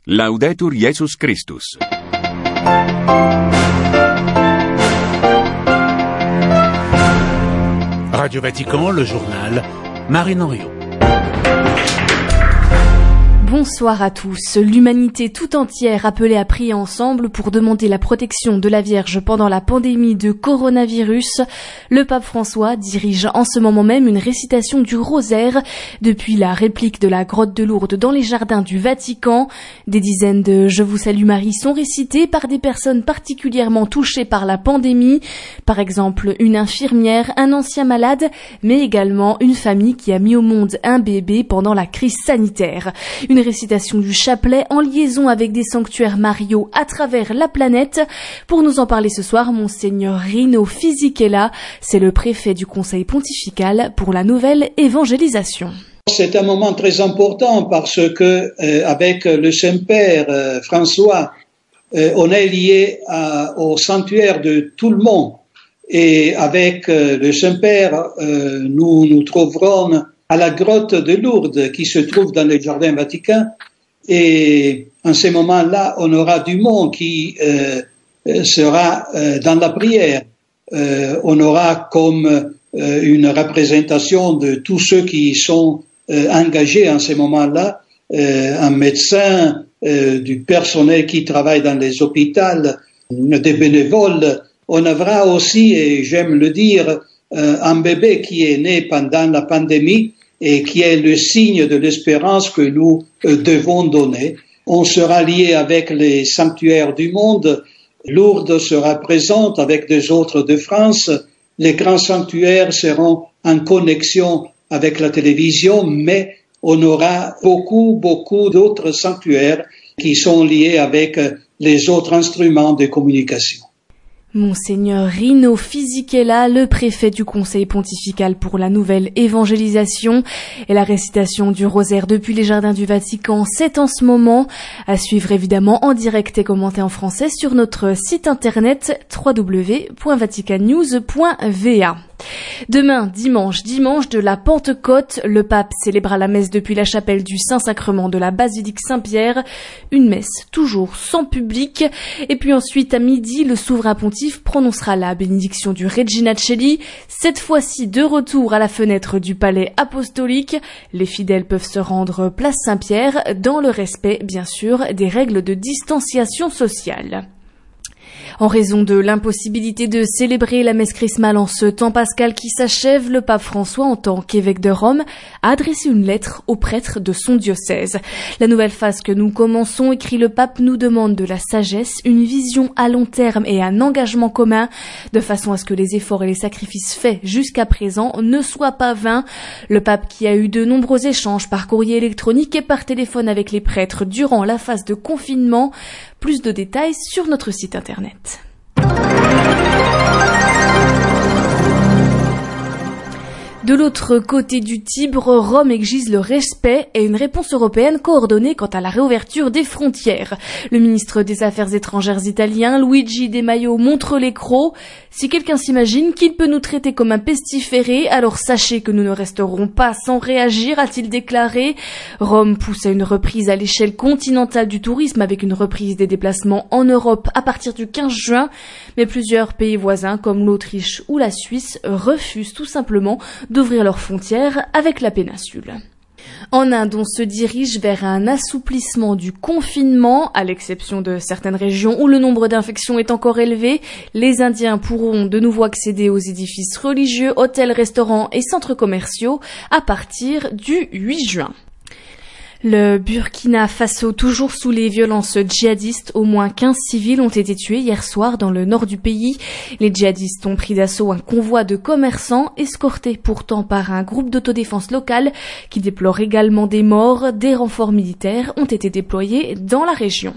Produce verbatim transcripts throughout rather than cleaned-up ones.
Laudetur Jesus Christus. Radio Vatican, le journal, Marine Henriot. Bonsoir à tous. L'humanité tout entière appelée à prier ensemble pour demander la protection de la Vierge pendant la pandémie de coronavirus. Le pape François dirige en ce moment même une récitation du rosaire depuis la réplique de la grotte de Lourdes dans les jardins du Vatican. Des dizaines de Je vous salue Marie sont récités par des personnes particulièrement touchées par la pandémie. Par exemple, une infirmière, un ancien malade, mais également une famille qui a mis au monde un bébé pendant la crise sanitaire. Une récitation du chapelet en liaison avec des sanctuaires mariaux à travers la planète. Pour nous en parler ce soir, Monseigneur Rino Fisichella, c'est le préfet du Conseil pontifical pour la nouvelle évangélisation. C'est un moment très important parce que euh, avec le Saint-Père euh, François, euh, on est lié à, au sanctuaire de tout le monde. Et avec euh, le Saint-Père, euh, nous nous trouverons à la grotte de Lourdes qui se trouve dans le jardin Vatican. Et en ce moment-là, on aura du monde qui euh, sera euh, dans la prière. Euh, on aura comme euh, une représentation de tous ceux qui sont euh, engagés en ce moment-là, euh, un médecin, euh, du personnel qui travaille dans les hôpitaux, des bénévoles. On aura aussi, et j'aime le dire, euh, un bébé qui est né pendant la pandémie et qui est le signe de l'espérance que nous euh, devons donner. On sera lié avec les sanctuaires du monde. Lourdes sera présente avec des autres de France. Les grands sanctuaires seront en connexion avec la télévision, mais on aura beaucoup, beaucoup d'autres sanctuaires qui sont liés avec les autres instruments de communication. Monseigneur Rino Fisichella, le préfet du Conseil pontifical pour la nouvelle évangélisation, et la récitation du rosaire depuis les jardins du Vatican, c'est en ce moment à suivre évidemment en direct et commenté en français sur notre site internet w w w point vatican news point v a. Demain, dimanche, dimanche de la Pentecôte, le pape célébrera la messe depuis la chapelle du Saint-Sacrement de la basilique Saint-Pierre, une messe toujours sans public. Et puis ensuite, à midi, le souverain pontife prononcera la bénédiction du Regina Coeli, cette fois-ci de retour à la fenêtre du palais apostolique. Les fidèles peuvent se rendre place Saint-Pierre dans le respect, bien sûr, des règles de distanciation sociale. En raison de l'impossibilité de célébrer la messe chrismale en ce temps pascal qui s'achève, le pape François, en tant qu'évêque de Rome, a adressé une lettre aux prêtres de son diocèse. La nouvelle phase que nous commençons, écrit le pape, nous demande de la sagesse, une vision à long terme et un engagement commun, de façon à ce que les efforts et les sacrifices faits jusqu'à présent ne soient pas vains. Le pape, qui a eu de nombreux échanges par courrier électronique et par téléphone avec les prêtres durant la phase de confinement. Plus de détails sur notre site internet. De l'autre côté du Tibre, Rome exige le respect et une réponse européenne coordonnée quant à la réouverture des frontières. Le ministre des Affaires étrangères italien, Luigi De Maio, montre les crocs. Si quelqu'un s'imagine qu'il peut nous traiter comme un pestiféré, alors sachez que nous ne resterons pas sans réagir, a-t-il déclaré. Rome pousse à une reprise à l'échelle continentale du tourisme avec une reprise des déplacements en Europe à partir du quinze juin. Mais plusieurs pays voisins comme l'Autriche ou la Suisse refusent tout simplement d'ouvrir leurs frontières avec la péninsule. En Inde, on se dirige vers un assouplissement du confinement, à l'exception de certaines régions où le nombre d'infections est encore élevé. Les Indiens pourront de nouveau accéder aux édifices religieux, hôtels, restaurants et centres commerciaux à partir du huit juin. Le Burkina Faso, toujours sous les violences djihadistes, au moins quinze civils ont été tués hier soir dans le nord du pays. Les djihadistes ont pris d'assaut un convoi de commerçants, escorté pourtant par un groupe d'autodéfense local qui déplore également des morts. Des renforts militaires ont été déployés dans la région.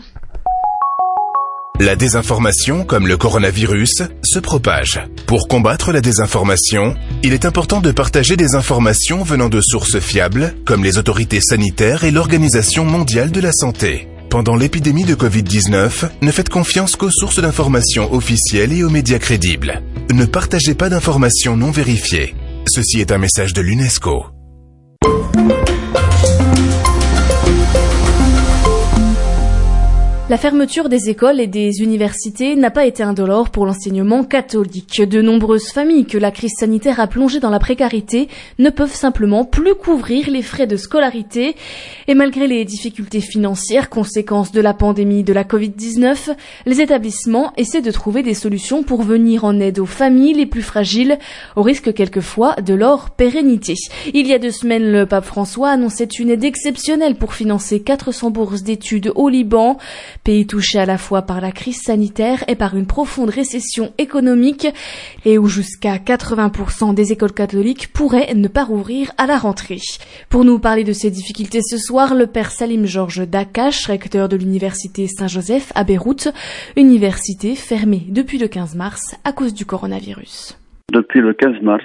La désinformation, comme le coronavirus, se propage. Pour combattre la désinformation, il est important de partager des informations venant de sources fiables, comme les autorités sanitaires et l'Organisation mondiale de la santé. Pendant l'épidémie de covid dix-neuf, ne faites confiance qu'aux sources d'informations officielles et aux médias crédibles. Ne partagez pas d'informations non vérifiées. Ceci est un message de l'UNESCO. La fermeture des écoles et des universités n'a pas été indolore pour l'enseignement catholique. De nombreuses familles que la crise sanitaire a plongées dans la précarité ne peuvent simplement plus couvrir les frais de scolarité. Et malgré les difficultés financières, conséquences de la pandémie de la covid dix-neuf, les établissements essaient de trouver des solutions pour venir en aide aux familles les plus fragiles, au risque quelquefois de leur pérennité. Il y a deux semaines, le pape François annonçait une aide exceptionnelle pour financer quatre cents bourses d'études au Liban, pays touché à la fois par la crise sanitaire et par une profonde récession économique, et où jusqu'à quatre-vingts pour cent des écoles catholiques pourraient ne pas rouvrir à la rentrée. Pour nous parler de ces difficultés ce soir, le père Salim Georges Dakash, recteur de l'université Saint-Joseph à Beyrouth, université fermée depuis le quinze mars à cause du coronavirus. Depuis le quinze mars,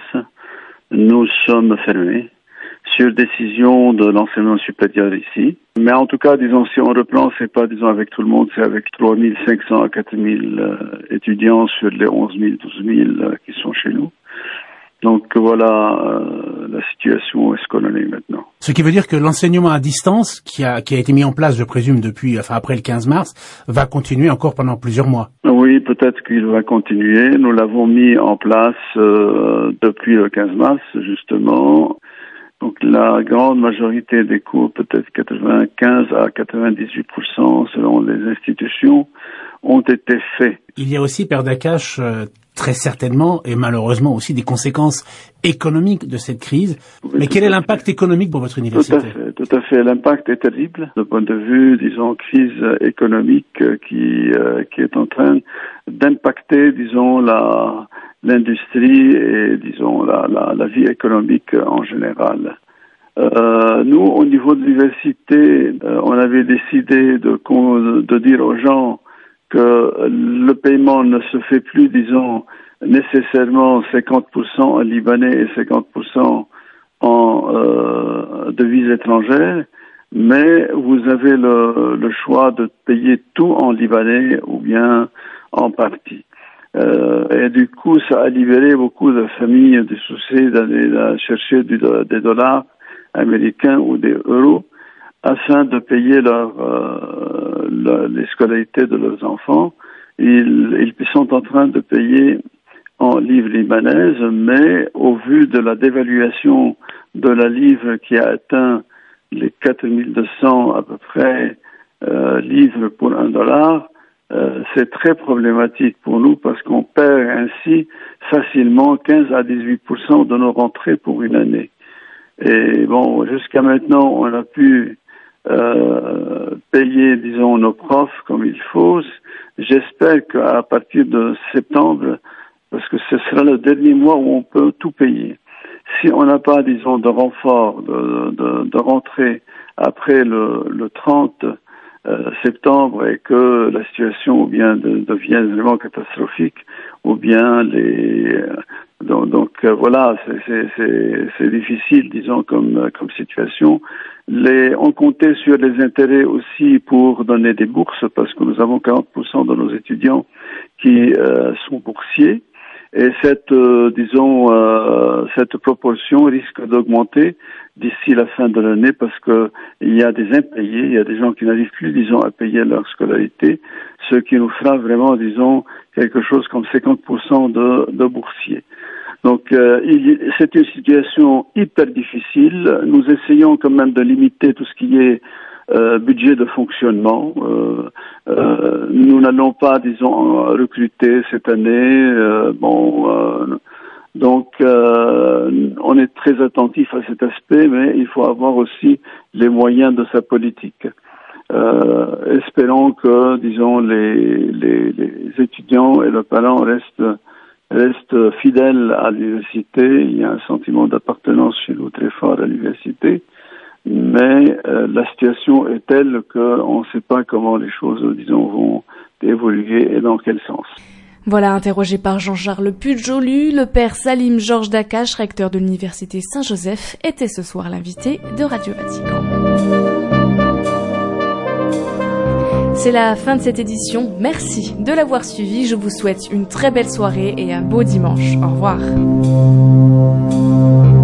nous sommes fermés sur décision de l'enseignement supérieur ici. Mais en tout cas, disons, si on reprend, c'est pas, disons, avec tout le monde, c'est avec trois mille cinq cents à quatre mille euh, étudiants sur les onze mille, douze mille euh, qui sont chez nous. Donc voilà euh, la situation est ce qu'on en est maintenant. Ce qui veut dire que l'enseignement à distance, qui a, qui a été mis en place, je présume, depuis, enfin après le quinze mars, va continuer encore pendant plusieurs mois. Oui, peut-être qu'il va continuer. Nous l'avons mis en place euh, depuis le quinze mars, justement. Donc la grande majorité des cours, peut-être quatre-vingt-quinze à quatre-vingt-dix-huit pour cent selon les institutions, ont été faits. Il y a aussi, père Dakash, euh, très certainement et malheureusement aussi des conséquences économiques de cette crise. Oui, mais quel est l'impact économique pour votre université ? Tout à fait, tout à fait. L'impact est terrible, du point de vue, disons, crise économique qui euh, qui est en train d'impacter, disons, la l'industrie et, disons, la, la, la vie économique en général. Euh, nous, au niveau de l'université, euh, on avait décidé de, de dire aux gens que le paiement ne se fait plus, disons, nécessairement cinquante pour cent en libanais et cinquante pour cent en euh, devises étrangères, mais vous avez le, le choix de payer tout en libanais ou bien en partie. Euh, et du coup, ça a libéré beaucoup de familles du souci d'aller chercher du, des dollars américains ou des euros afin de payer leur, euh, leur, les scolarités de leurs enfants. Ils, ils sont en train de payer en livres libanaises, mais au vu de la dévaluation de la livre qui a atteint les quatre mille deux cents à peu près euh, livres pour un dollar, Euh, c'est très problématique pour nous parce qu'on perd ainsi facilement quinze à dix-huit pour cent de nos rentrées pour une année. Et bon, jusqu'à maintenant, on a pu euh, payer, disons, nos profs comme il faut. J'espère qu'à partir de septembre, parce que ce sera le dernier mois où on peut tout payer. Si on n'a pas, disons, de renfort, de, de, de rentrée après le, le trente Euh, septembre et que la situation ou bien de, devienne vraiment catastrophique ou bien les euh, donc, donc euh, voilà c'est, c'est, c'est, c'est difficile disons comme comme situation. Les on comptait sur les intérêts aussi pour donner des bourses parce que nous avons quarante pour cent de nos étudiants qui euh, sont boursiers et cette euh, disons euh, cette proportion risque d'augmenter d'ici la fin de l'année parce que il y a des impayés, il y a des gens qui n'arrivent plus, disons, à payer leur scolarité, ce qui nous fera vraiment, disons, quelque chose comme cinquante pour cent de, de boursiers. Donc, euh, il, c'est une situation hyper difficile. Nous essayons quand même de limiter tout ce qui est euh, budget de fonctionnement. Euh, euh, nous n'allons pas, disons, recruter cette année. Euh, bon. Euh, Donc, euh, on est très attentif à cet aspect, mais il faut avoir aussi les moyens de sa politique. Euh, espérons que, disons, les, les, les étudiants et leurs parents restent, restent fidèles à l'université. Il y a un sentiment d'appartenance chez nous très fort à l'université, mais euh, la situation est telle qu'on ne sait pas comment les choses, disons, vont évoluer et dans quel sens. Voilà, interrogé par Jean-Charles Pujolu, le père Salim Georges Dakash, recteur de l'université Saint-Joseph, était ce soir l'invité de Radio Vatican. C'est la fin de cette édition. Merci de l'avoir suivi. Je vous souhaite une très belle soirée et un beau dimanche. Au revoir.